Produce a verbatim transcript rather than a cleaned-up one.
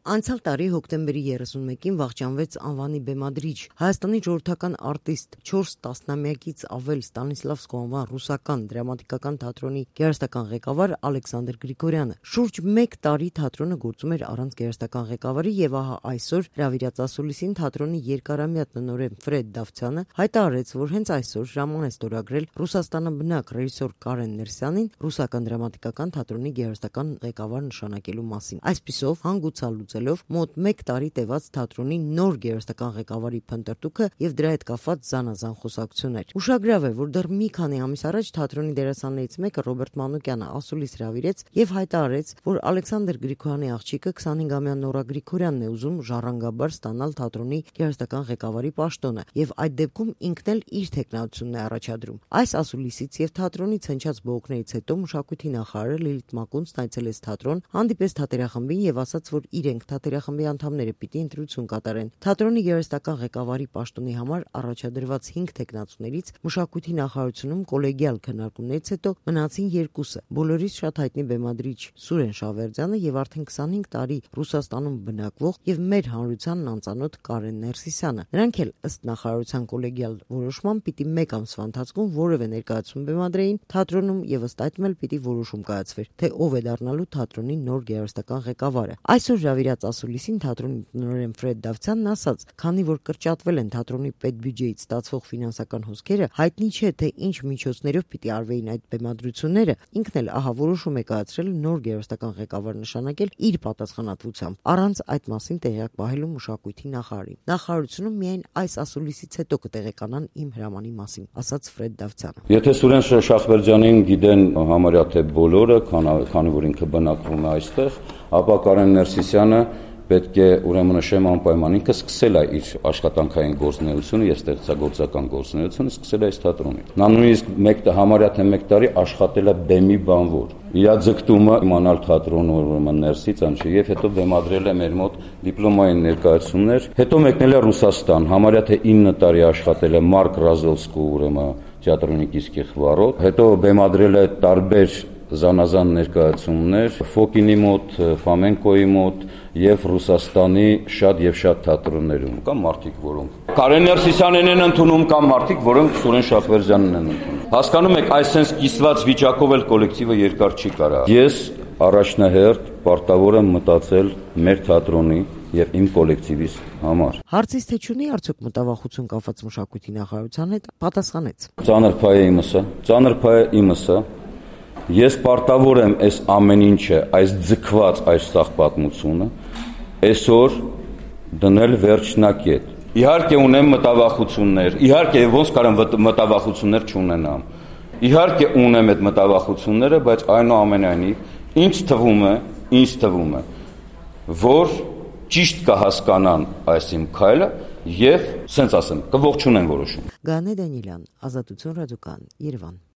Անցյալ տարի հոկտեմբերի երեսունմեկին վախճանվեց անվանի բեմադրիչ, Հայաստանի ժողովրդական արտիստ, չորս տասնամյակից ավել Ստանիսլավսկու անվան ռուսական դրամատիկական թատրոնի գեղարվեստական ղեկավար Ալեքսանդր Գրիգորյանը։ Շուրջ մեկ տարի թատրոնը գործում էր առանց գեղարվեստական ղեկավարի, եւ ահա այսօր հրավիրած ասուլիսին թատրոնի երկարամյա տնօրեն Ֆրեդ Դավթյանը հայտարարեց, որ հենց այսօր ժամանակ է ստորագրել Ռուսաստանաբնակ ռեժիսոր Կարեն Ներսյանին ռուսական դրամատիկական թատրոնի գեղարվեստական ղեկավար նշանակելու մասին։ Այսպիսով հանգուցալուծելով մոտ մեկ տարի տևած թատրոնի նոր գեղարվեստական ղեկավարի փնտրտուքը եւ դրա հետ կապված զանազան խոսակցություններ։ Ուշագրավ է, որ դեռ մի քանի ամիս առաջ թատրոնի դերասաններից մեկը Ռոբերտ Մանուկյանը ասուլիս հրավիրեց եւ հայտարարեց, որ Ալեքսանդր Գրիգորյանի աղջիկը քսանհինգամյա Նորա Գրիգորյանն է ուզում ժառանգաբար ստանալ թատրոնի գեղարվեստական ղեկավարի պաշտոնը եւ այդ դեպքում ինքն էլ իր թեկնածությունն է առաջադրում։ Այս ասուլիսից եւ թատրոնից հնչած բողոքներից հետո մշակույթի նախարարը Լիլիթ Մակունցն այցելեց թատրոն, հանդիպեց թատերախմբին եւ ասաց, որ իրենք թատերախմբի անդամները պիտի ընտրություն կատարեն։ Թատրոնի գեղարվեստական ղեկավարի պաշտոնի համար առաջադրված հինգ թեկնածուներից մշակույթի նախարարությունում կոլեգիալ քննարկումներից հետո մնացին երկուսը՝ բոլորից շատ հայտնի բեմադրիչ Սուրեն Շավերդյանը եւ արդեն քսանհինգ տարի Ռուսաստանում բնակվող եւ մեր հանրությանն անծանոթ Կարեն Ներսիսյանը։ Նրանք էլ ըստ նախարարության կոլեգիալ որոշման պիտի մեկ ամսվա ընթացքում որևէ ներկայացում բեմադրեին թատրոնում եւ ըստ այդմ էլ պիտի որոշում կայացվեր, թե ով է դառնալու թատրոնի նոր գեղարվեստական ղեկավարը։ Այսօր հրավիրած ասուլիսին թատրոնի տնօրեն Ֆրեդ Դավթյանն ասաց, քանի որ կրճատվել են թատրոնի պետբյուջեից ստացվող ֆինանսական հոսքերը, հայտնի չէ, թե ինչ միջոցներով պիտի արվեին այդ բեմադրությունները, ինքն էլ ահա որոշում է կայացրել նոր գեղարվեստական ղեկավար նշանակել իր պատասխանատվությամբ, առանց այդ մասին տեղյակ պահելու մշակույթի նախարարին։ Նախարարությունում միայն այս ասուլիսից հետո կտեղեկանան իմ հրամանի մասին, ասաց Ֆրեդ Դավթյանը։ Եթե Սուրեն Շախվերդյանին գիտեն համարյա թե բոլորը, քանի որ ինքը բնակվում է այստեղ, ապա Կարեն Ներսիսյանը պետք է ուրեմն նշեմ անպայման ինքը սկսել է իր աշխատանքային գործունեությունը եւ ստեղծագործական գործունեությունը սկսել է այս թատրոնից։ Նա նույնիսկ մեկ համարյա թե մեկ տարի աշխատել է բեմի բանվոր։ Իր ձգտումը իմանալ թատրոնը ուրեմն ներսից անչի եւ հետո բեմադրել է մեր մոտ դիպլոմային ներկայացումներ։ Հետո մեկնել է Ռուսաստան, համարյա թե ինը տարի աշխատել է Մարկ Ռազովսկու ուրեմն թատրոնիկիսկի խվարոտ։ Հետո բեմադրել է տարբեր զանազան ներկայացումներ Ֆոկինի մոտ, Ֆամենկոյի մոտ եւ Ռուսաստանի շատ եւ շատ թատրոններում։ Կան մարդիկ, որոնք Կարեն Ներսիսյանն են ընդունում, կան մարդիկ, որոնք Սուրեն Շախվերդյանն են ընդունում։ Հասկանում եք, այսպես կիսված վիճակով էլ կոլեկտիվը երկար չի կարա։ Ես առաջնահերթ պարտավոր եմ մտածել մեր թատրոնի եւ իմ կոլեկտիվիս համար։ Հարցից թե չունի արդյոք մտավախություն կապված մշակույթի նախարարության հետ, պատասխանեց։ Ծանր փայ է իմսը, ծանր փայ է իմսը։ Ես պարտավոր եմ այս ամեն ինչը, այս ձգված այս սաղ պատմությունը այսօր դնել վերջնակետ։ Իհարկե ունեմ մտավախություններ, իհարկե ոնց կարամ մտավախություններ չունենամ։ Իհարկե ունեմ այդ մտավախությունները, բայց այնուամենայնիվ ինձ թվում է, ինձ թվում է, որ ճիշտ կհասկանան այս իմ քայլը եւ սենց ասեմ, կողջունեն որոշում։ Գանե Դանիելյան, Ազատություն ռադիոկան, Երևան։